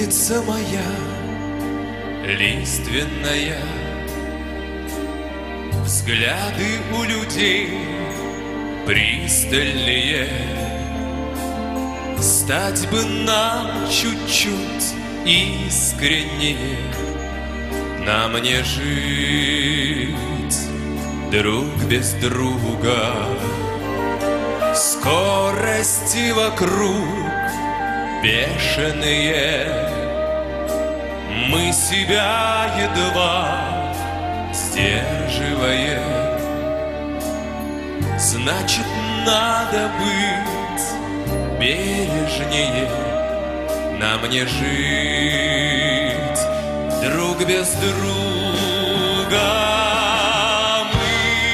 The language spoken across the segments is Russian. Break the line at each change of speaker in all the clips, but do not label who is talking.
Улица моя лиственная, взгляды у людей пристальные. Стать бы нам чуть-чуть искреннее, нам не жить друг без друга. Скорости вокруг бешеные, мы себя едва сдерживаем. Значит, надо быть бережнее, нам не жить друг без друга. Мы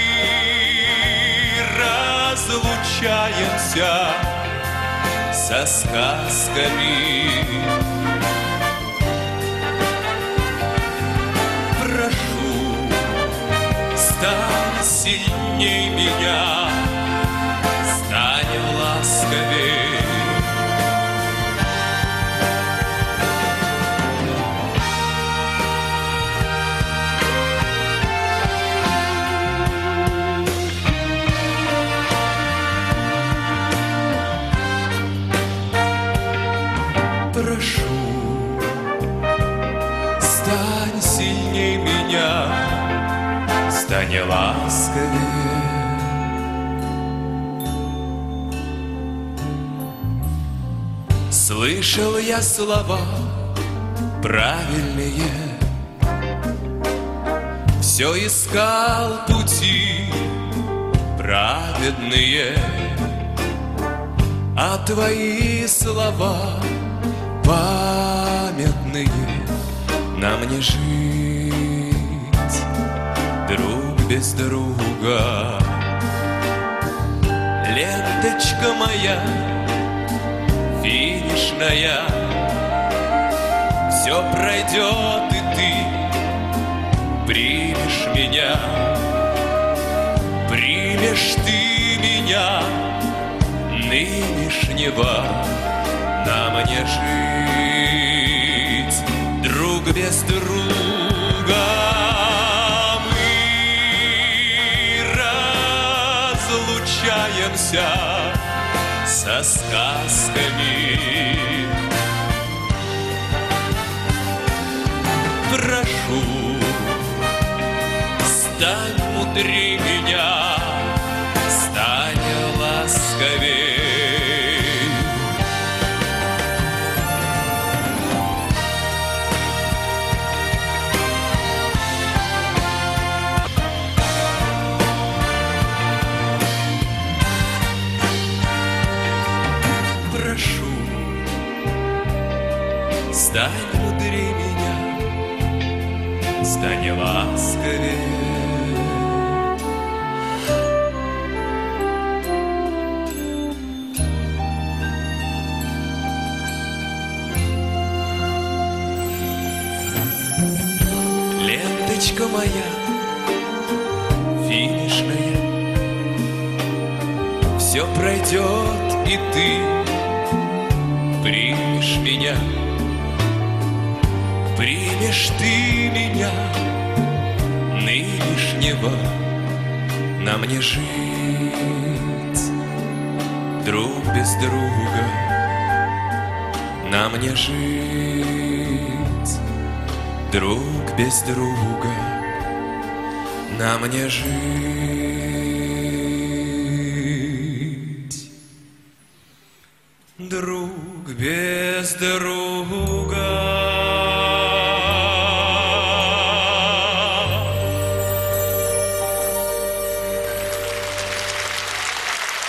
разлучаемся со сказками. Прошу, стань сильней меня, стань ласковей. Прошу, стань сильней меня, стань ласковее. Слышал я слова правильные, все искал пути праведные, а твои слова памятные, нам не жить друг без друга. Ленточка моя финишная, все пройдет, и ты примешь меня. Примешь ты меня нынешнего, нам не жить друг без друга. Мы разлучаемся со сказками. Прошу, стань мудрее меня, стань ласковей. Стань мудрее меня, стань ласковее. Ленточка моя финишная, все пройдет, и ты примешь меня. Примешь ты меня нынешнего, нам не жить друг без друга, нам не жить друг без друга, нам не жить друг без друга.